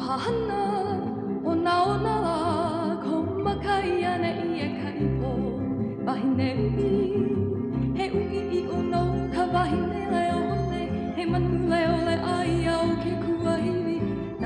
hana ona la ko makai ana I kai po wahine ui he ui I ono ka wahine leo ole he manu leo le ai au ke kuahiwi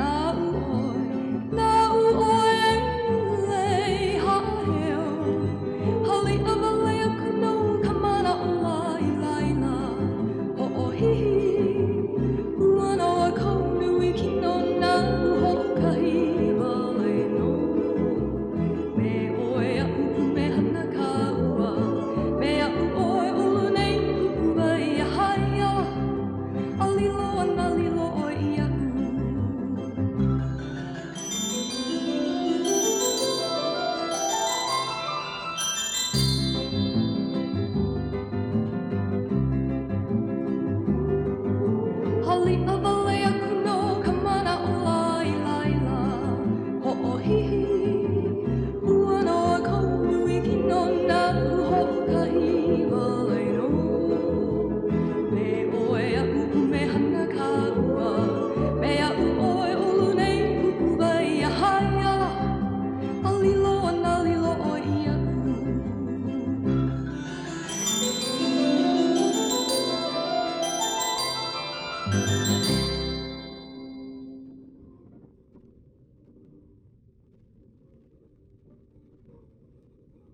na u oi le ha heo hali ava leo kuno ka mana o lai laila o o hihi uano a ko nui kino na uho kahi wale no me oe a upu me hana ka ua me a u oe ulu nei upu vai a haia a lilo ana lilo o ia u Hali